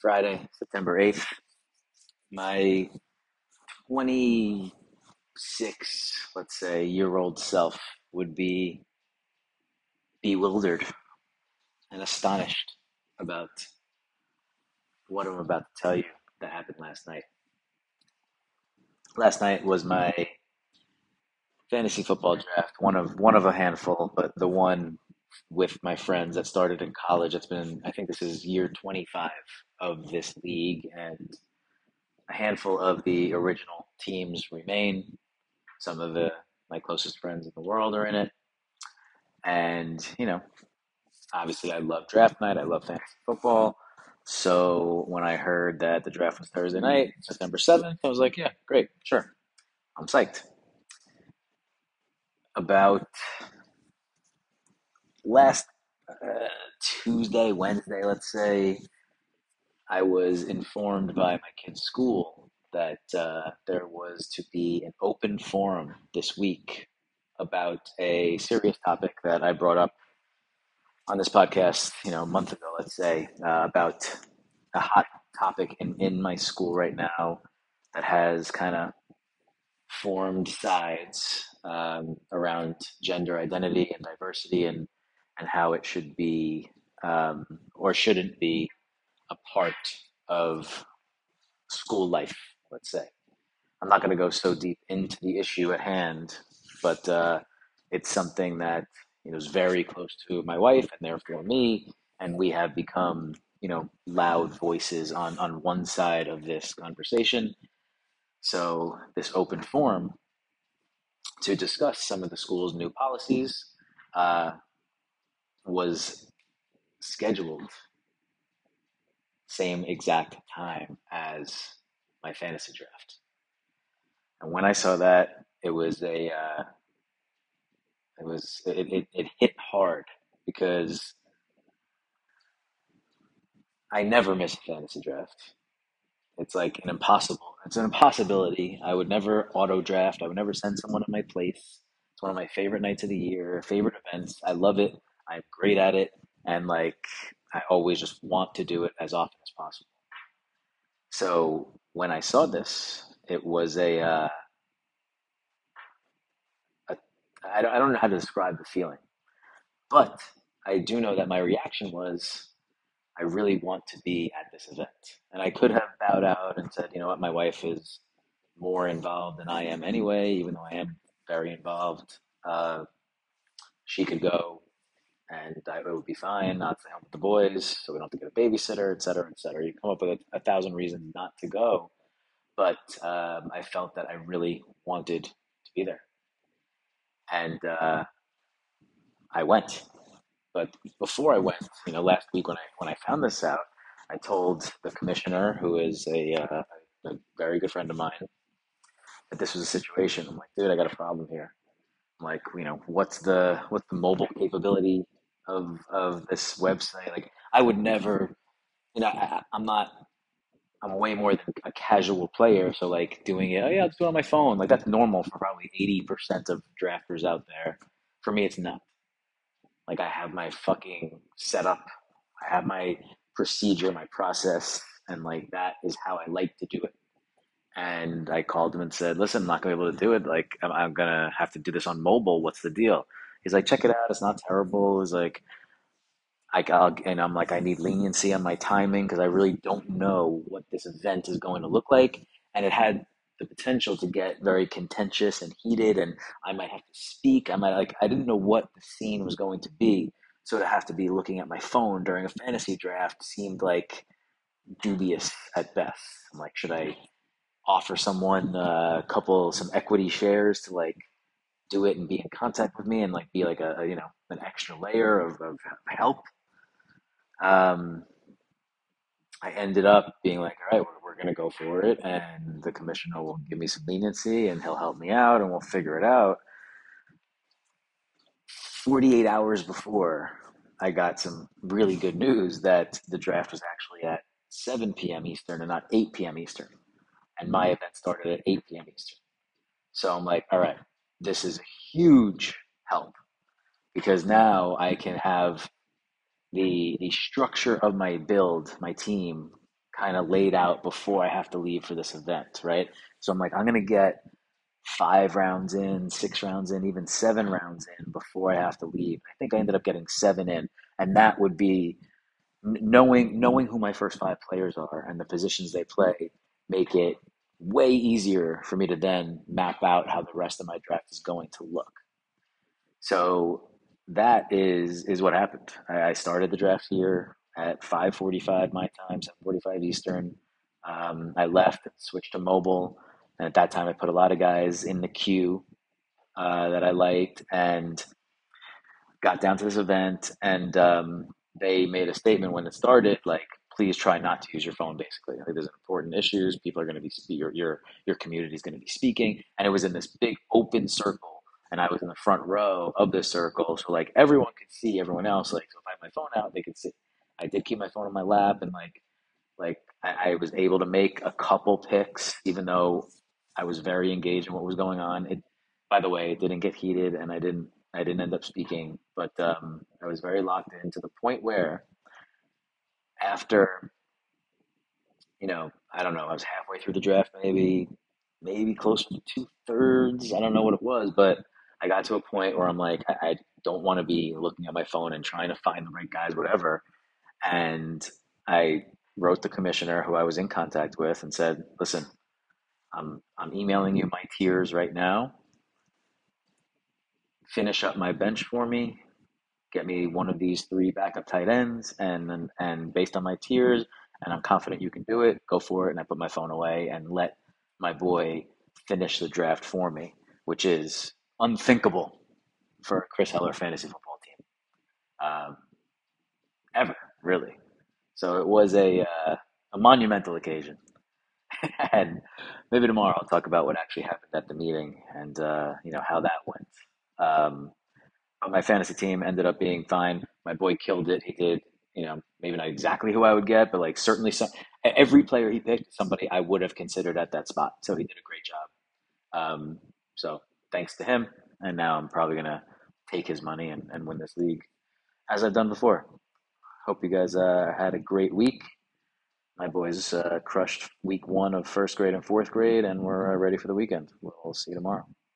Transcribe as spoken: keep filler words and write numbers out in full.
Friday, September eighth. My twenty-six, let's say, year old self would be bewildered and astonished about what I'm about to tell you that happened last night. Last night was my fantasy football draft, one of one of a handful, but the one with my friends that started in college. It's been, I think this is year twenty-five of this league, and a handful of the original teams remain. Some of the my closest friends in the world are in it. And, you know, obviously I love draft night. I love fantasy football. So when I heard that the draft was Thursday night, September seventh, I was like, yeah, great, sure. I'm psyched. About last uh, Tuesday, Wednesday, let's say, I was informed by my kid's school that uh, there was to be an open forum this week about a serious topic that I brought up on this podcast, you know, a month ago, let's say, uh, about a hot topic in, in my school right now that has kind of formed sides um, around gender identity and diversity and, and how it should be um, or shouldn't be a part of school life, let's say. I'm not going to go so deep into the issue at hand, but uh, it's something that you know is very close to my wife and therefore me, and we have become you know loud voices on on one side of this conversation. So this open forum to discuss some of the school's new policies uh, was scheduled same exact time as my fantasy draft. And when I saw that, it was a uh, it was it, it, it hit hard because I never miss a fantasy draft. It's like an impossible. It's an impossibility. I would never auto draft. I would never send someone in my place. It's one of my favorite nights of the year, favorite events. I love it. I'm great at it, and like I always just want to do it as often as possible. So when I saw this, it was a, uh, a I don't, I don't know how to describe the feeling, but I do know that my reaction was I really want to be at this event. And I could have bowed out and said, you know what, my wife is more involved than I am anyway, even though I am very involved. Uh, she could go and I, it would be fine, not to help with the boys, so we don't have to get a babysitter, et cetera, et cetera. You come up with a, a thousand reasons not to go. But um, I felt that I really wanted to be there. And uh, I went. But before I went, you know, last week when I when I found this out, I told the commissioner, who is a, uh, a very good friend of mine, that this was a situation. I'm like, dude, I got a problem here. I'm like, you know, what's the what's the mobile capability of of this website? Like, I would never, you know, I, I'm not. I'm way more than a casual player, so like doing it, oh yeah, let's do it on my phone. Like that's normal for probably eighty percent of drafters out there. For me, it's not. Like I have my fucking setup, I have my procedure, my process, and like that is how I like to do it. And I called him and said, "Listen, I'm not gonna be able to do it. Like I'm, I'm gonna have to do this on mobile. What's the deal?" He's like, "Check it out. It's not terrible." He's like, I, I'll, and I'm like, I need leniency on my timing because I really don't know what this event is going to look like. And it had the potential to get very contentious and heated, and I might have to speak. I might like, I didn't know what the scene was going to be. So to have to be looking at my phone during a fantasy draft seemed like dubious at best. I'm like, should I offer someone uh, a couple, some equity shares to like do it and be in contact with me and like be like a, a you know, an extra layer of, of help? Um, I ended up being like, all right, we're, we're going to go for it. And the commissioner will give me some leniency and he'll help me out and we'll figure it out. forty-eight hours before, I got some really good news that the draft was actually at seven p m. Eastern and not eight p m. Eastern. And my event started at eight p m. Eastern. So I'm like, all right, this is a huge help because now I can have the the structure of my build, my team kind of laid out before I have to leave for this event, right? So I'm like, I'm gonna get five rounds in, six rounds in, even seven rounds in before I have to leave. I think I ended up getting seven in, and that would be knowing knowing who my first five players are and the positions they play make it way easier for me to then map out how the rest of my draft is going to look. So that is is what happened. I, I started the draft here at five forty-five my time, seven forty-five Eastern. Um, I left and switched to mobile, and at that time I put a lot of guys in the queue uh, that I liked, and got down to this event, and um, they made a statement when it started, like, please try not to use your phone. Basically, like, there's important issues. People are going to be your your your community is going to be speaking, and it was in this big open circle, and I was in the front row of this circle, so like everyone could see everyone else. Like, so if I had my phone out, they could see. I did keep my phone on my lap, and like like I, I was able to make a couple picks, even though I was very engaged in what was going on. It, by the way, it didn't get heated, and I didn't I didn't end up speaking, but um, I was very locked in to the point where after, you know, I don't know, I was halfway through the draft, maybe maybe closer to two thirds. I don't know what it was, but I got to a point where I'm like, I, I don't want to be looking at my phone and trying to find the right guys, whatever. And I wrote the commissioner who I was in contact with and said, listen, I'm I'm emailing you my tiers right now. Finish up my bench for me. Get me one of these three backup tight ends, and and, and based on my tiers, and I'm confident you can do it. Go for it. And I put my phone away and let my boy finish the draft for me, which is unthinkable for a Chris Heller fantasy football team, um, ever really. So it was a uh, a monumental occasion. And maybe tomorrow I'll talk about what actually happened at the meeting and uh, you know how that went. Um, but my fantasy team ended up being fine. My boy killed it. He did, you know, maybe not exactly who I would get, but like certainly some, every player he picked is somebody I would have considered at that spot. So he did a great job. Um, so thanks to him. And now I'm probably gonna take his money and, and win this league as I've done before. Hope you guys uh, had a great week. My boys uh, crushed week one of first grade and fourth grade, and we're uh, ready for the weekend. We'll see you tomorrow.